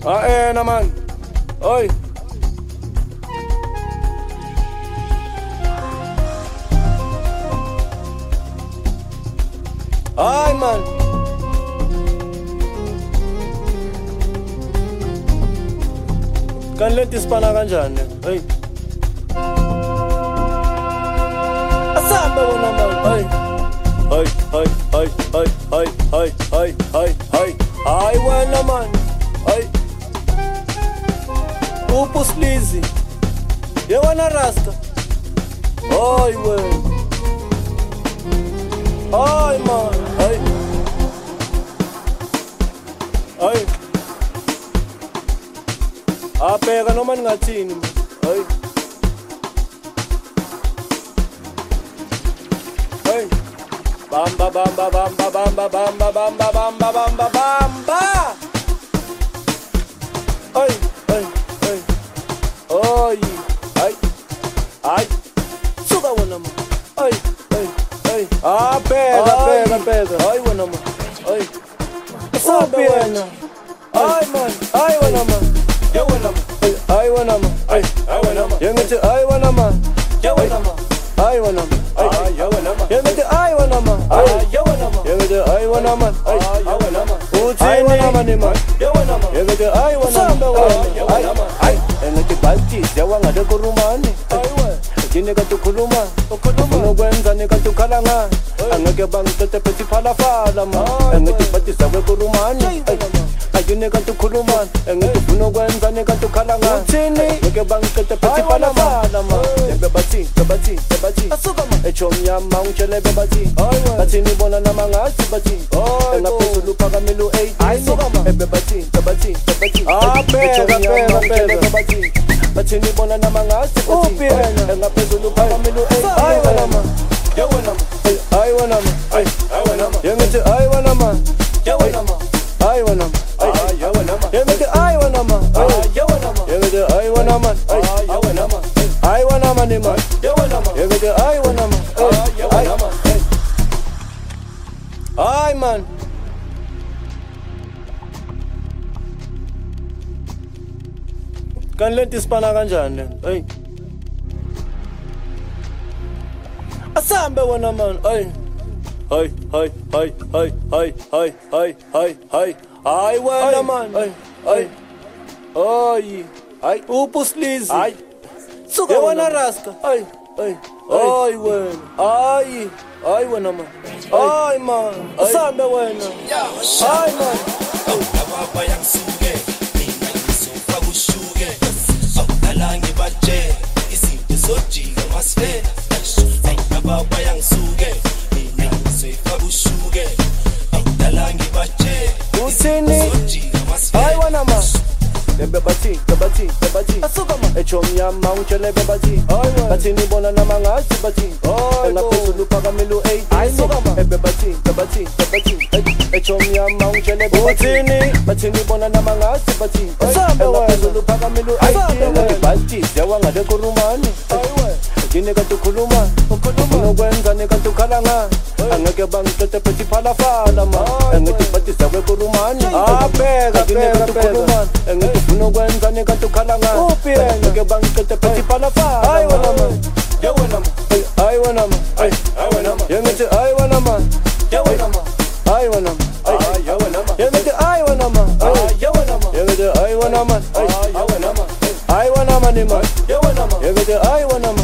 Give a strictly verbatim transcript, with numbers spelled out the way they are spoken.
Ah, eh, naman. Oy. Ay, man. Kanlentis pa na kanjani. Ay. Asamba mo naman. Ay. Ay, ay, ay, ay, ay, ay, ay, ay, ay. Ay, well naman. Ay. Upus Lizzy. Yawa na rasta. Ay, well. Ay, man. Ay. Ay. Apeka naman ngathini. Ay. Ay. Bamba bamba bamba bamba bamba bamba bamba bamba bamba. Ay, ay, ay. Ay. Ay. Ay. Suka wona mo. Ay, ay, ay. Ah, pega, pega, pega. Ay, wona mo. Ay. Sabi wena. Ay, man. Ay, wona mo. Yo wona mo. Ay, wona mo. Ay, ay wona mo. Yang itu ay wona mo. Yo wona mo. Ay, wona mo. Ay, yo wona mo. Yang itu ay wona mo. Ay, yo wona mo. Yang itu ay wona mo. Ay, yo wona mo. Uci wona mo ni mo. Yo wona mo. Yang itu ay wona mo. Ay, ay. Yang itu balti, jawa ngada ko rumani. Ay, we. Kini katukuluma. Kuno kwenza ni katukalanga. Angeke bang tetepeti phala phala ma. Angeke pati sawe ko rumani. Ayune katukuluma. Angeke kuno kwenza ni katukalanga. Angeke bang tetepeti phala phala ma. Bebati, bebati, bebati. Echomya mauchele bebati. Batini bona na mangasi bati. Engaphezulu phakamelu eight. Bebati, bebati, bebati. Echomya mauchele bebati. Batini bona na mangasi bati. Engaphezulu phakamelu eight. Ay wena ma. Yo wena ma. Ay wena ma. Ay, ay wena ma. Yengithi ay wena ma. Yo wena ma. Ay wena ma. Ay, yo wena ma. Yengithi ay wena ma. Ay, yo wena ma. Yengithi ay wena ma. Ay, yo wena ma. Ay wena ma ni ma. Yo wena ma. Yengithi ay wena ma. Ay, yo wena ma. Ay man. Kanlentis pa na kanjani. Ay. Asambe wona man. Ay. Ay, ay, ay, ay, ay, ay, ay, ay, ay. Ay wena man. Ay, ay. Ay. Ay. Upus Lizzy. Ay. Suka wona rasta. Ay, ay. Ay wena. Ay. Ay wena man. Ay man. Asambe wena. Ay man. Ababa yang suge. Mina ngisofa kushuke. Awudala ngibaje. Izinto zojika masifela. Ababa yang suge. Mina ngisofa kushuke. Awudala ngibaje. Usini. Ay wena man. Bebati, bebati, bebati. Echomya mauchele bebati. Batini bona na mangasi bati. Engaphezulu phakamelu eight. Bebati, bebati, bebati. Echomya mauchele bebati. Batini bona na mangasi bati. Engaphezulu phakamelu eight. Bati, jawa ngade ko rumani. Kini katukuluma. Kuno kwenza ni katukalanga. Angeke bang tetepeti phala phala ma. Angeke pati sawe ko rumani. Ah, pega, pega, pega. Angeke kuno kwenza ni katukalanga. Angeke bang tetepeti phala phala. Ay wena ma. Yo wena ma. Ay wena ma. Ay, ay wena ma. Yengithi ay wena ma. Yo wena ma. Ay wena ma. Ay, yo wena ma. Yengithi ay wena ma. Ay, yo wena ma. Yengithi ay wena ma. Ay, yo wena ma. Ay wena ma ni ma. Yo wena ma. Yengithi ay wena ma.